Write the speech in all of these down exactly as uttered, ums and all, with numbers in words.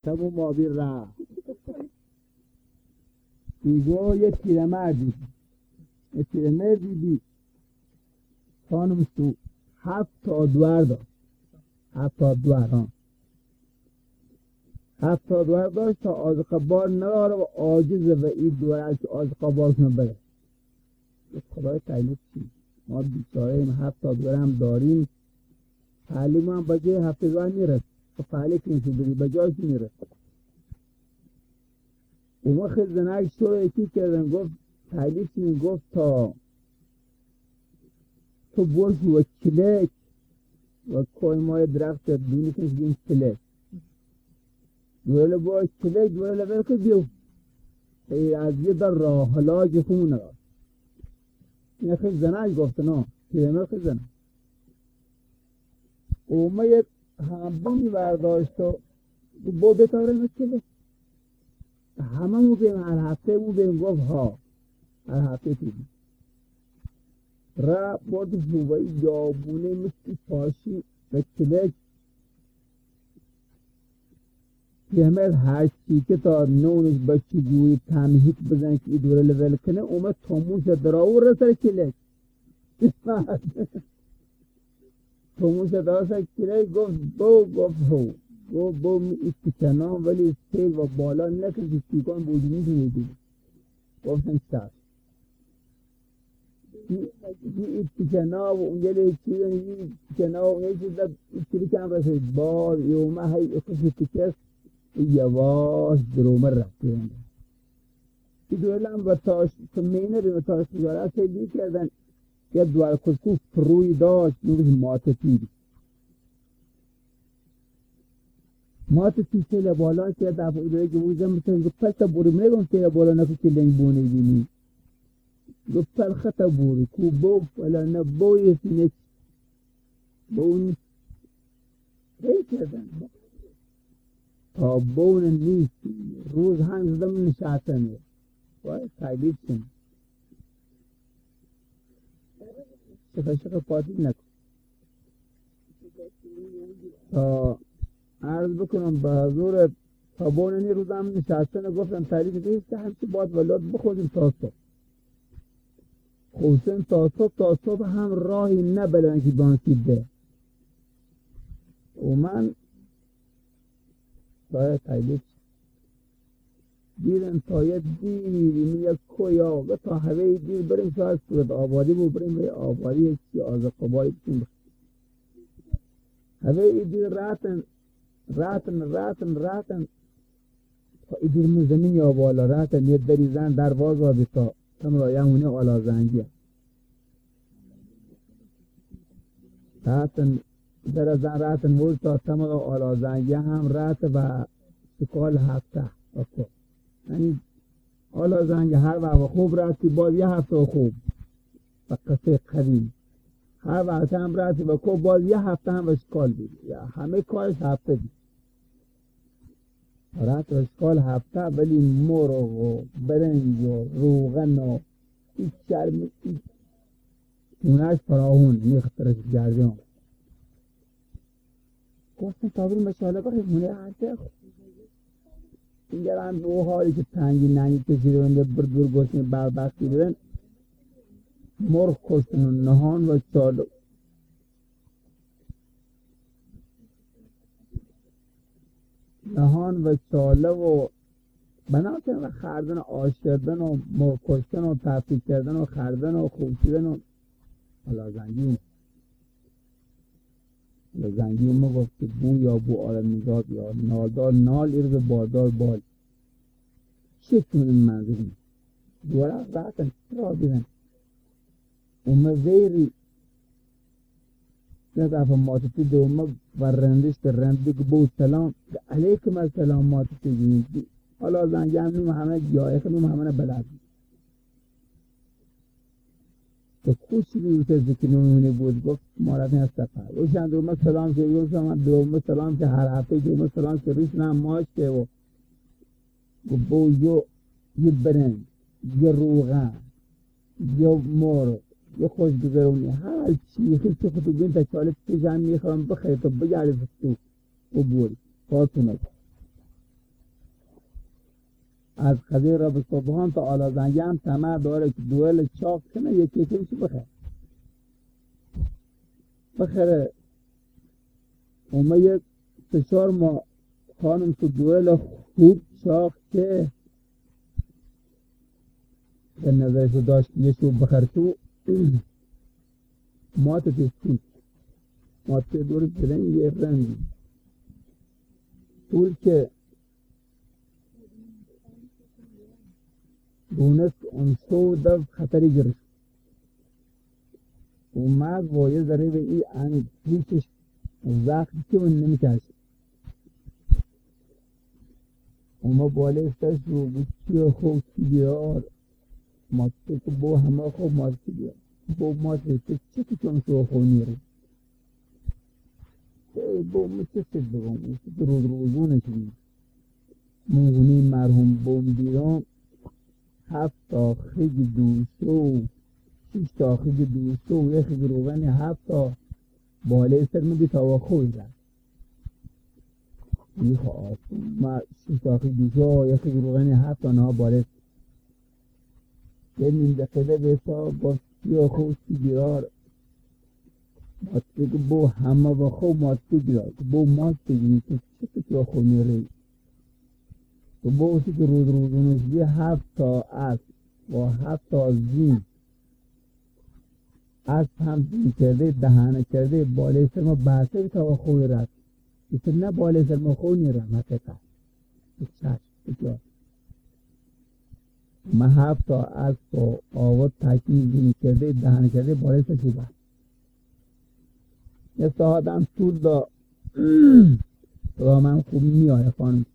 تمو مابی رفت دیگو یه پیرمردی یه پیرمردی دید خانم تو هفت تا دوار داشت هفت تا دوار ها هفت تا دوار داشت تا آزقه بار نداره و عاجز و این دوار که آزقه بارشون بره خدای تعلیف چی ما بیچاره این هفت تا دوار هم داریم تعلیم هم بجای هفت دوار میرد و تعلیف نیست بری بجایش میرد اون خیلی زنک شو یکی کردن گفت تعلیف چی گفت تا تو برش و کلک و کوی مای درخت دونی کنش بین کلک دوله با کلک دوله برکه بیو ای از یه در راه حلاج خونه را این خیلی زنک گفت نه پیرمر خیلی زنک اومه یه همبونی برداشت و با بتاره مثل همه مو بیم هر هفته مو بیم گفت ها هر هفته تیدی را برد هوایی یابونه مثل پاشی و کلک پیرمر هرچی که تا نونش بچی جوی تمهید بزن که ای دوره لول کنه اومد توموش دراو رسر کلک توموش دراو رسر کلک گفت بو گفت هو گفت بو می ایستکنام ولی سیل و بالا نکن که سیکان بودی میدونی گفتن شد این ایستکنام و اونجا چیزن این ایستکنام و اونجا چیزن ایستکنی کم رسید باز یومه های اخش ایستکست یواش درومه رفته هنده این دوله هم و تاش کمینه به تاش تجاره سیدی کردن یه دوار کسکو فروی داشت نوش ماتتی ماتتی سیل بالا که دفعه ایدوه که بوزم بسن گفت پس بوری گم سیل بالا نکو که لنگ بونه بینی گفت پل خطا بوری کو بو ولا نبو یسینک بونی هی کردن تا بون نیست روز هم زدم نشاتنه وای تعلیف کن شکر شکر پاتی نکن تا عرض بکنم به حضور تا بون نی روز هم نشاتنه گفتم تعلیف نیست که همچی باید ولاد بخودیم تا صبح خوشن تا صبح تا صبح هم راهی نبلن که بانسید ده و من باید تعلیف دیرن تا یه دیری می یک کوی آقا تا هوه دیر بریم شاید صورت آبادی بو بریم به آبادی یکی آزا قبایی بسیم هوه دیر راتن راتن راتن راتن تا دیر من زمین یا بالا راتن یه دری زن در باز آبی تا تم را یمونه آلا زنگیه راتن در زن راتن بود تا تم را آلا زنگیه هم رات و سکال هفته اوکی یعنی آلا زنگ هر وقت خوب راستی باز یه هفته خوب و قصه قدیم هر وقت هم راستی و خوب باز یه هفته هم اشکال بید یا همه کارش هفته بید رات و اشکال هفته ولی مرغ و برنج و روغن و ایچ شرم ایچ اوناش فراهون میخترش جرجان گفتن تابیر مشاله بخیر مونه هرچه خوب اینجا هم دو حالی که تنگی ننگی کشیده ونده بردور گوشتن بربختی برن مرغ کشتن و نهان و چالو نهان و چاله و بنا کردن و خردن و آش کردن و مرغ کشتن و تفریق کردن و خردن و خوشیدن و حالا زنگی اون حالا زنگی اون گفت که بو یا بو آرم نگاه یا نالدار نال ارز باردار بال چه کنون منظوری دوارا راتن را بیرن اومه ویری نه دفعه ماتتی ده اومه ورندش که رنده که بو سلام علیکم السلام ماتتی جنیدی حالا زنگی هم نوم همه گیاه نوم همه بلد تو خوشی بیوته ذکر نمونه بود گفت مارتین از سفر او چند دومه سلام که بیوته من دومه سلام که هر هفته دومه سلام که ریش نم ماش که و گفت بو یو یه برنج یه روغن یه مرغ یه خوشگذرونی هر چی خیلی تو خودو بین تا چاله پیش هم میخوام بخیر تو بگرد تو و بوری پاتونه از خزیر را به صبحان تا آلازنگی هم طمع داره که دوئل چاق کنه، یکی یکی بخره بخره اومه یک سشار ما خانم تو دوئل خوب چاق که به نظرشو داشت یه شو بخر تو مات تسکیت مات دور زرنگ یه رنگی طول که دونست اون شو در خطری گرفت اومد با یه ذره به این انی پیشش زخم که اون نمیکشد اومد بالای سرش رو بچی خوب چی بیار ماسته که با همه خوب ماسته بیار با ماسته که چه که چون شو خوب نیره با مچه سد بگم مچه که روز روزونه شدیم مونگونی مرحوم بوم بیرام هفت تا خیگ دوشو شیش تا خیگ دوشو و یه خیگ روغنی هفت تا بالای سر میدی تا خوی رد یه خواه ما شیش تا خیگ دوشو یه خیگ روغنی هفت تا نها بالای سر یه نیم دقیقه بیسا با سی خوش سی بیرار ماسته که بو همه با خوب ماسته بیرار که بو ماسته گیری که چه که تو خوب میره تو باوشی که روز روزونش بی هفت تا اسب با هفت تا زین اسب هم زین کرده دهانه کرده بالای سر ما بحثه تا خوی رد ایسا نه بالای سر ما خوی نیرم حقیقت چشم بکار ما هفت تا اسب و آواد تاکی زین کرده دهانه کرده بالای سر شو بحث یه ساعت هم طول دا را من خوب میاره خانم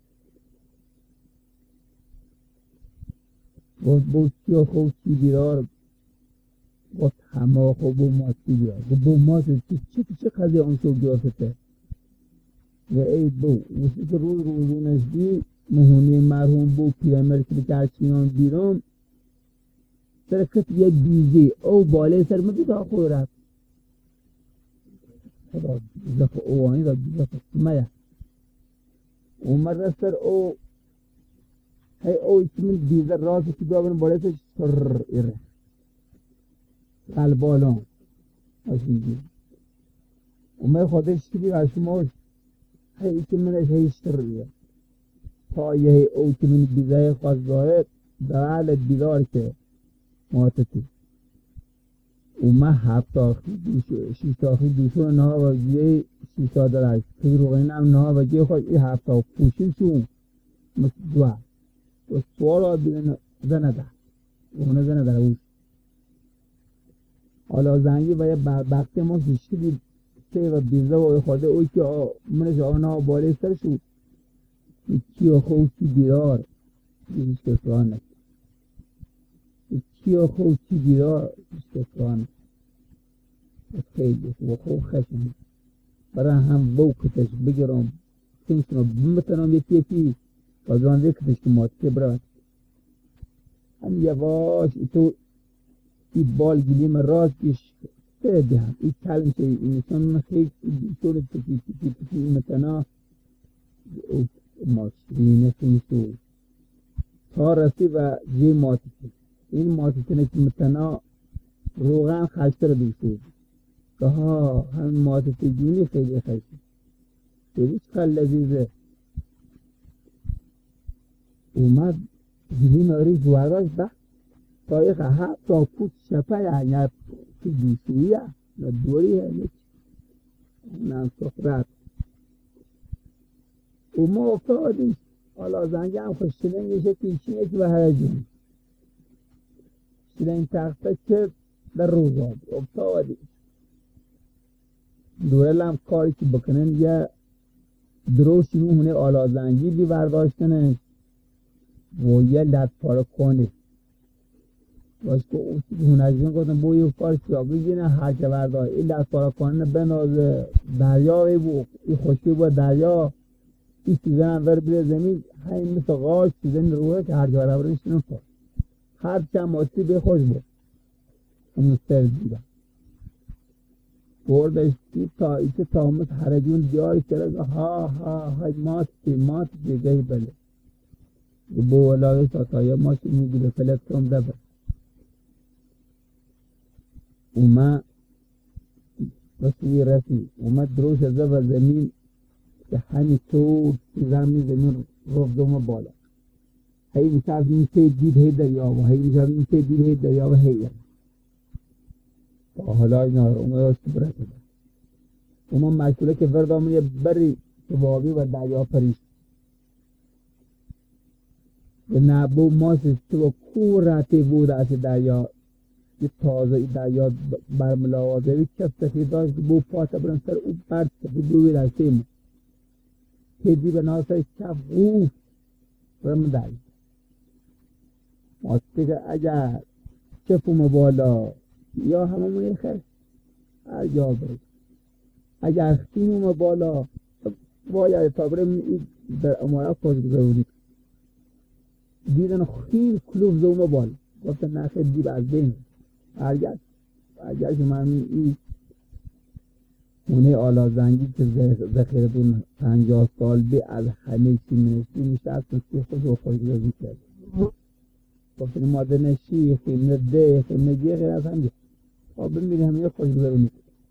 گفت با سی خوب سی بیرار گفت همه خوب با ما سی بیرار گفت با ما سی چه چه قضیه اون شو گرفته و ای بو وقتی که روز روزونش بی مهونی مرحوم بو پیرمر که بکر چینان بیرون سرکت یه بیزی او بالای سر مدی تا خوی رفت خدا بیزاف اوانی دا بیزاف سمایه اومد سر او هی او من بیزر راست که دابن بالای سر سر ایره قلبالان اشیدی اومد خودش که بی اشماش هی که منش هی سر ایره تا یه او که من بیزای خواست داره در حال بیدار که ماتتی اومد هفت آخی دوشو شیست آخی دوشو نها و یه شیستا درش که روغین هم نها و یه خواست ای هفت آخی پوشی شون مثل دوه و سوال ها بیدن زنه ده اونه زنه ده اوش حالا زنگی و یه بختی ما کشیدی سه و بیزه و خواهده اوی که منش آنها بالای سر شد چی و خوشی بیرار هیچ کسان نکن چی و خوشی بیرار هیچ کسان نکن خیلی و خوب خشم برای هم وقتش بگیرم کنشم بمتنم یکی یکی بازوان ذکرش که ماسته برد هم یواش تو ای بال گلیم راستش سیده هم ای کلم که اینسان خیلی طور تکی تکی تکی متنا ماسرینه خیلی تا رسی و جه ماسته این ماسته که متنا روغن خشتر دوشود که ها هم ماسته جونی خیلی خیلی خیلی چقدر لذیذه اومد گلیم آری جواراش بخت تایخ ها تا پوت شپه یا که دوشویه یا دوریه نم سخرات اومد افتادیش حالا زنگه هم خوش شلنگشه پیشینه که به هرجون شلنگ تخته که در روزاد افتادیش دوره هم کاری که بکنن یه دروشی مونه آلا زنگی بی برداشتنه و یه لط پاره کنه باش که اوشی که هنرجون گفتن بو یه کار سیابی گینه هر که بردار این لط پاره کنه بنازه دریا بو این خوشی با دریا این سیزن هم بر بره زمین همین مثل غاش سیزن روه که هر که برابرش نمیخواد هر چند ماستی به خوش بود همون سر دیدم بردش تی تا ایچه تا همون هرجون دیاری کرد ها ها های ماستی ماستی گهی بله bo wala sa ta ya ma mu bi da platform da ba وما تصوير رسمي وما دروس زبا زمين تحاني طول نظامي زمين رفضه ما بالا هي مش عارف مين تجديد هي دريابه هي مش عارف مين تجديد هي دريابه هي حالا نار وما يستبرد وما مسئوله که وردامون یه بری سبابی و دریا پریش و نبو ماسش تو کورتی بود از دریا یه تازه دریا برملاوازه وی کف سخی داشت بو پاس برن سر او برد سخی دوی رسیم کدی به ناسای کف غوف برم دریا ماستی که اگر چپوم بالا یا هممون خیر هر جا برد اگر خیمم بالا باید تا برم در امارا پاس بزرونی دیدن خیل کلوف زوم بالا گفتن نخیر دیب از بین هرگز هرگز من این اونه آلا زنگی که ذخیره دون پنجاه سال به از همه چی منشتی میشه از سی خود رو خود روزی کرد گفتن مادر نشی خیمه ده خیمه گیه غیر از همه خب بمیری همه خود بزرونی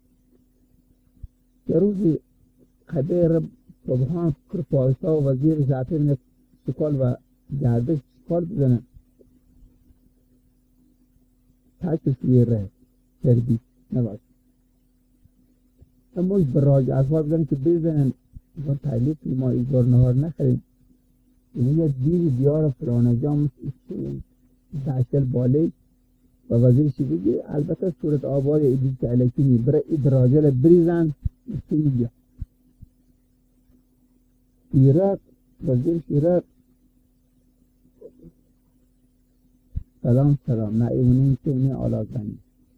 یه روزی خبر صبحان کر پاسا و وزیر زعفر شکال و گردش شکال بزنن تصویر ره سربی نباید اما ایش براج اصحاب بزنن که بزنن ایشان تعلیف ما ایزار نهار نخریم اینه یه دیر دیار فلانه جام داشتل بالی و وزیرشی بگی البته صورت آباد ایدید که علیکی نی برای ادراجل بریزن ایشون بیا ایراد وزیر ایراد سلام سلام نه ایمونه که اونه آلا زنی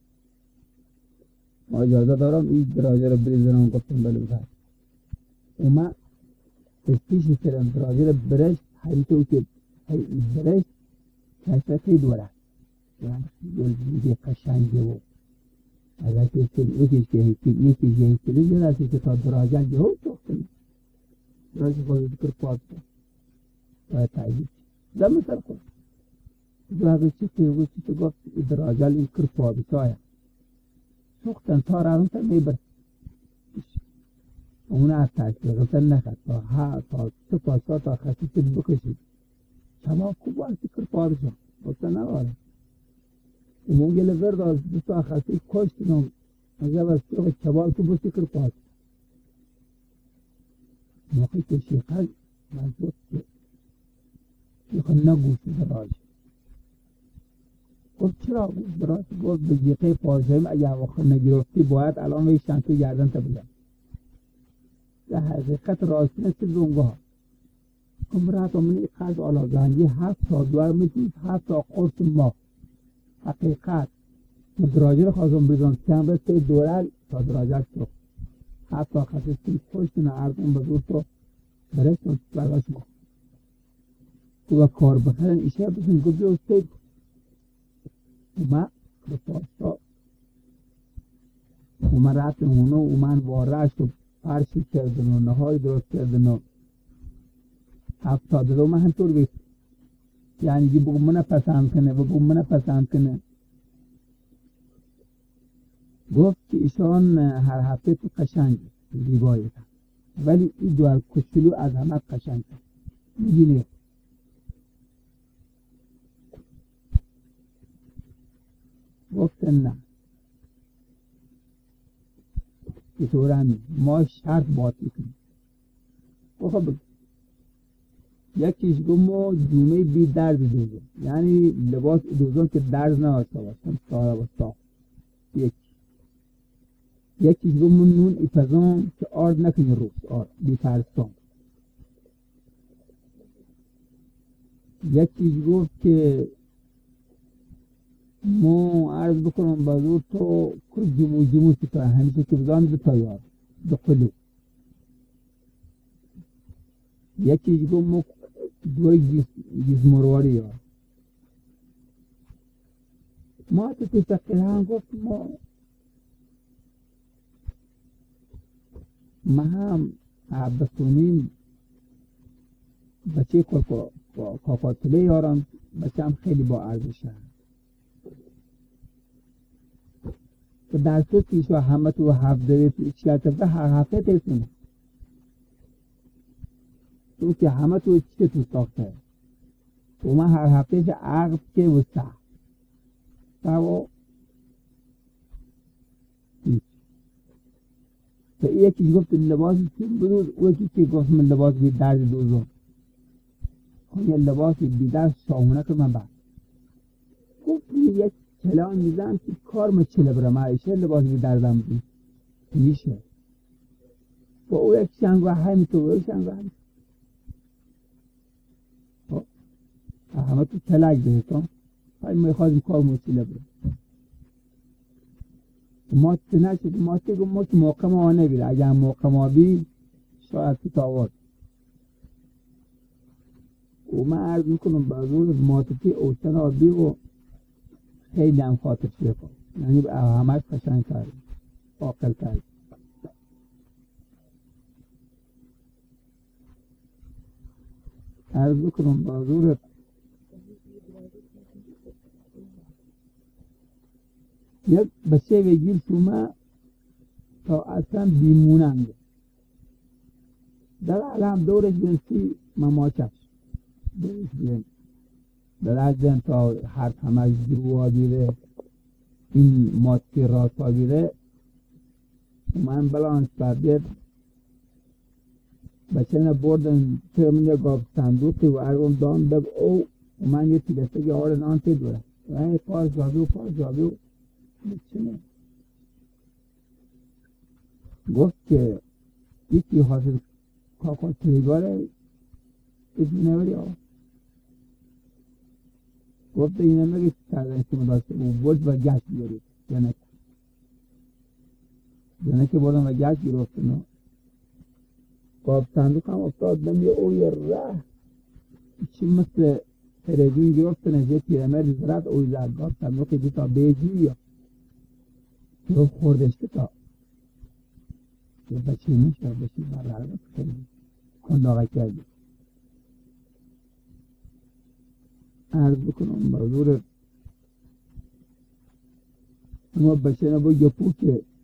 ما اجازه دارم این دراجه رو بریزنم گفتم بله بزرد اما پیشی کردم دراجه رو برشت حریطه که برشت کشت خیلی دوره یعنی خیلی قشنگه و اگر که یکیش که هیچی یکیش که هیچی یه نسی که تا دراجه که هو چوختنی دراجه خود ذکر پاس کن باید تعیید زمین سر کن دراجه چی که او چی که گفت دراجه این کر پا بسایه چوختن تا رارون تا میبر اونه از تشکیل غلطن نخد تا ها تا سه تا سا تا خسیت بکشید شما خوب وقتی کر پا بسا گفتن نواره اون گله ورد از دوستا خسیت کشتنم اگر از سوق چبال تو بسی کر پا موقعی که شیخل من بود که شیخل نگوشی دراج گفت چرا دراج گفت به جیقه پاشایم اگر وقت نگرفتی باید الان وی شنطو گردن تا بزن در حقیقت راستی نست دونگه ها کمرات امنی خلق آلا زنگی هفت تا دوار میتونید هفت تا قرص ما حقیقت دراجه رو خواستم بزن کم رسته دورل تا دراجه شد هفت تا خسیستی خوشتون عرضم بزرگ تو برشتون برگاش ما تو کار بخیرن ایشه بسن گفت بیو استید اومد بپاستا اومد رفتن هونو اومد وارش و پرشی کردن و نهای درست کردن و هفتاد رو من همطور بیت یعنی که بگو منه پسند کنه بگو منه پسند کنه گفت که ایشان هر هفته تو قشنگ زیبایی کن ولی این دوال کشلو از همه قشنگ کن میگی گفتن نه که طورمی ما شرط باید میکنیم خب یکیش گفت ما جومه بی درد دوزن یعنی لباس دوزن که درد نهاشته باشن ساره و صاف یک یکیش گفت ما نون ایپزان که آرد نکنی روز آرد بی ترستان یکیش گفت که ما عرض بکنم بازور تو کر جمو جمو ستا همیشه که بزان دو تایار دو قلو یکیش گفت ما دوی جیز مرواری ها ما تو تسقیل هم گفت ما ما هم عبستونیم بچه کل با کاکاتله یارم بچم خیلی با ارزشه که در صورت پیشوا همه تو هفته پیشگرد هفته هر هفته ترسونه تو که همه تو چه تو ساخته و من هر هفته چه عقب که وسته و تو یکی گفت لباس بدوز و یکی که گفت من لباس بی درد دوزم یه لباس بی درد شامونه که من بعد گفت یک چلان میزن که کار ما چله برم عایشه لباس بی دردم بی میشه با او یک شنگوه همی تو او یک شنگوه همی همه تو تلک بهتون های ما خواهدیم کار ما چله برم ما چه نشد ما چه گفت ما که موقع ما نبیره اگر موقع ما بی شاید تو تاواد و من عرض میکنم بازور ماتفی اوشتن آبی و خیلی هم خاطر شکر یعنی همه قشنگ کرد عاقل کرد عرض میکنم بازور یک بچه بگیر شما تا اصلا بیموننده در علم دورش بنسی مماچش دورش بین در ازن تا هر همش دروا بیره این ماتی راستا بیره من بلانس بردید بچه نبردن ترمینه گاب صندوقی و ارگم دان بب او و من یه تیلسته که آره نانتی دوره و این پاس جابی و پاس جابی و چنه گفت که یکی حاصل کاکا تریگاره اسمی نوری آقا گفت اینه مگه کردن که مداسته و بود و گشت بیارید جنک جنک بردن و گشت گرفتن قاب صندوق هم افتاد نمیه او یه ره چی مثل تریدون گرفتن از یه پیرمرد زرد اوی زد قاب صندوقی دیتا بیجی یا تو خوردش که تا یه بچه میشه بچه برقرار کنی کنداغه کردی عرض بکنم بازور اما بچه نبا یه پو که